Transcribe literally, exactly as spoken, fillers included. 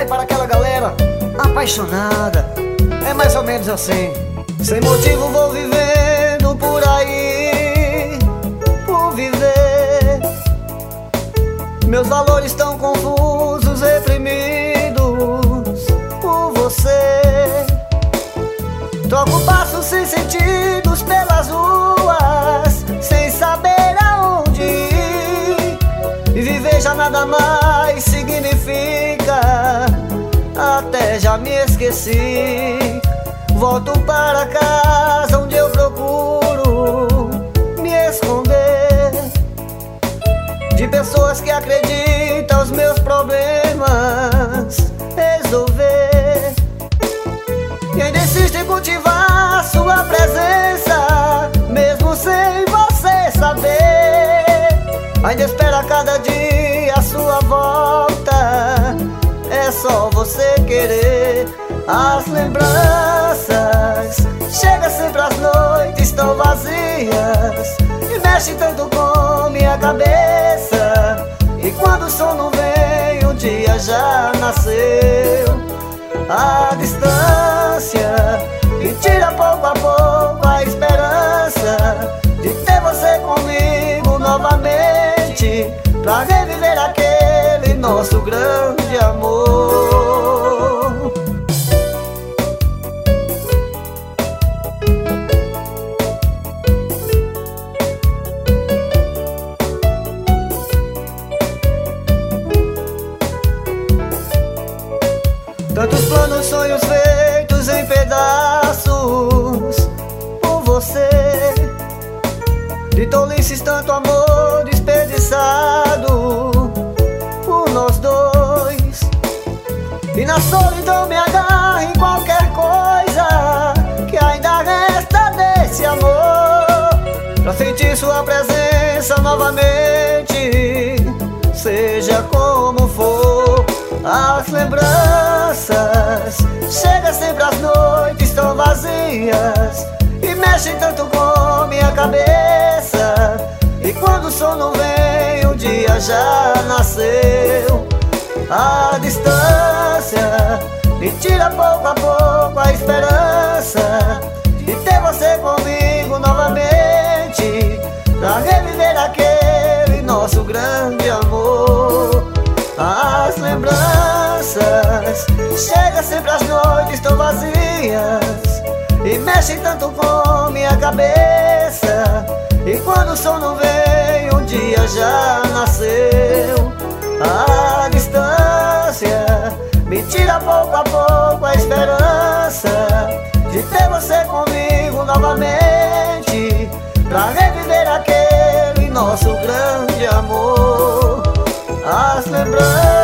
vai para aquela galera apaixonada. É mais ou menos assim. Sem motivo vou vivendo por aí, por viver. Meus valores tão confusos, reprimidos por você. Troco passos sem sentidos pelas ruas, sem saber aonde ir. E viver já nada mais significa, até já me esqueci. Volto para casa onde eu procuro me esconder de pessoas que acreditam os meus problemas resolver. E ainda insiste em cultivar sua presença, mesmo sem você saber. Ainda espera cada dia a sua volta, é só você querer. As lembranças chegam sempre, as noites tão vazias e mexe tanto com minha cabeça. E quando o sono vem, o dia já nasceu. A distância me tira pouco a pouco a esperança de ter você comigo novamente, pra reviver aquele nosso grande amor. Tantos planos, sonhos feitos em pedaços por você. De tolices, tanto amor desperdiçado por nós dois. E na solidão me agarro em qualquer coisa que ainda resta desse amor, pra sentir sua presença novamente, seja como for. As lembranças chegam sempre, as noites tão vazias e mexem tanto com minha cabeça. E quando o sono vem, o dia já nasceu. A distância me tira pouco a pouco a esperança de ter você comigo novamente, pra reviver aquele nosso grande amor. As lembranças chegam sempre, as noites tão vazias e mexem tanto com minha cabeça. E quando o sono vem, um dia já nasceu. A distância me tira pouco a pouco a esperança de ter você comigo novamente, pra reviver aquele nosso grande amor. As lembranças